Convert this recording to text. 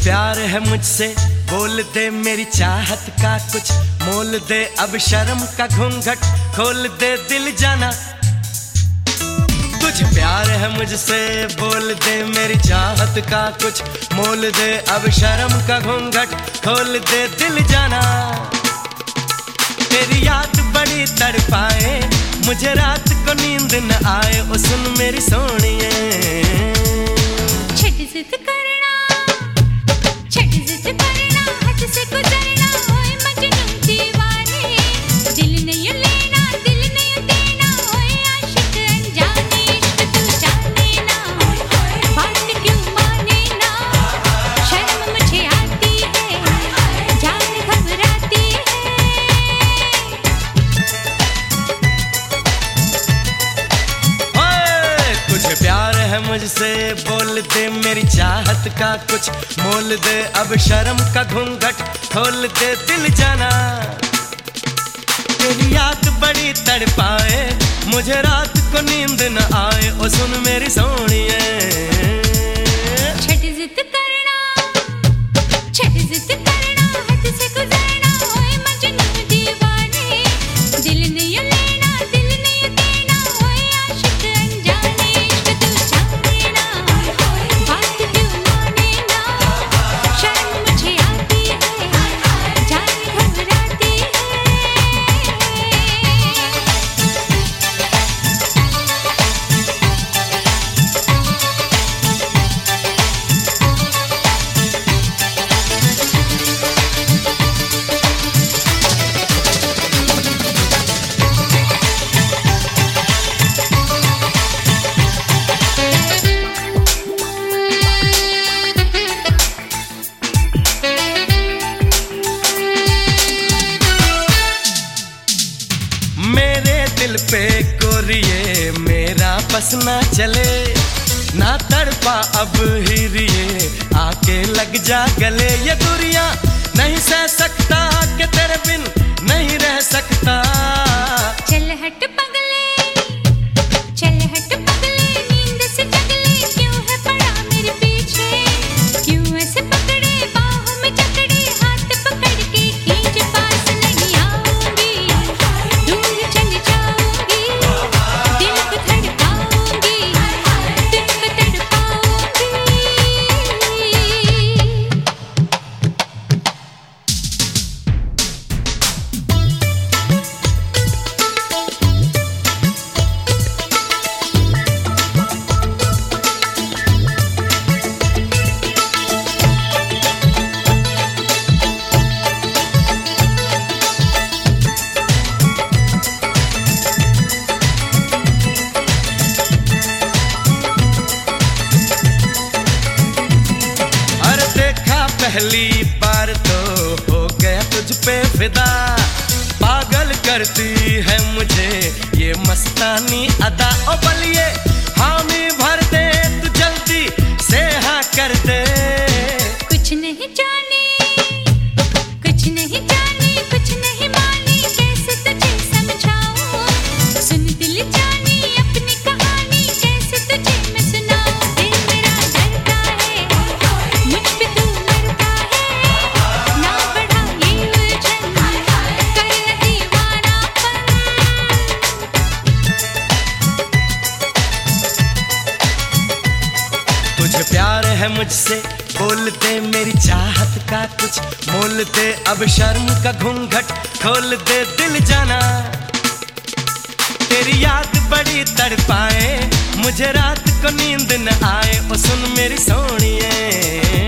प्यार है मुझसे, बोल दे मेरी चाहत का कुछ मोल दे, अब शर्म का घूंघट खोल दे दिल जाना। तुझे प्यार है मुझसे, बोल दे मेरी चाहत का कुछ मोल दे, अब शर्म का घूंघट खोल दे दिल जाना। तेरी याद बड़ी तड़पाए, मुझे रात को नींद न आए, ओ सुन मेरी सोनिए। छट जिद करना, छट जिद करना, हद से गुजरना, होए मजनू दीवाने। दिल नहीं लेना, दिल नहीं देना, होए आशिक अनजाने। इश्क तू जाने ना, बात क्यों माने ना, शर्म मुझे आती है, जान घबराती है। तुझे प्यार है मुझसे, बोल दे मेरी चाहत का कुछ मोल दे, अब शर्म का घूंघट खोल दे दिल जाना। तेरी याद बड़ी तड़पाए, मुझे रात को नींद न आए, ओ सुन मेरी सोनिए। छट जिद करना, छट जिद करना, हद से गुजरना, होए मजनू दीवाने। दिल नहीं लेना, दिल नहीं देना, होए आशिक अनजाने। इश्क तू जाने ना, बात क्यों माने ना, शर्म मुझे आती है, जान घबराती है। मेरे दिल पे कोरिए मेरा बस ना चले, ना तड़पा अब हिरिए, आके लग जा गले। ये दुनिया नहीं सह सकता कि तेरे बिन नहीं रह सकता। चल हट पगले, चल हट पगले, नींद से जगले, क्यों है पड़ा मेरे पीछे, क्यों ऐसे पकड़े बाहों में जकड़े, हाथ पकड़ के खींच, पास नहीं आऊंगी, दूर चली जाऊंगी, दिल को धड़काऊंगी, दिल को तड़पाऊंगी। अरे देखा पहली बार तो हो गया तुझ पे फिदा, पागल करती है मुझे ये मस्तानी अदा। ओ बलिए हामी भर दे तू जल्दी से हाँ कर दे। कुछ नहीं जानी, कुछ नहीं जानी, कुछ नहीं मानी, कैसे तुझे समझाऊं, सुन दिल जानी अपनी कहानी, कैसे तुझे मैं सुनाऊं। दिल मेरा डरता है, मुझ पे तू मरता है, ना बढ़ा ये उलझन, कर न दीवानापन। तुझे प्यार है मुझसे, बोल दे मेरी चाहत का कुछ मोल दे, अब शर्म का घूंघट खोल दे दिल जाना। तेरी याद बड़ी तड़पाए, मुझे रात को नींद न आए, ओ सुन मेरी सोनिए।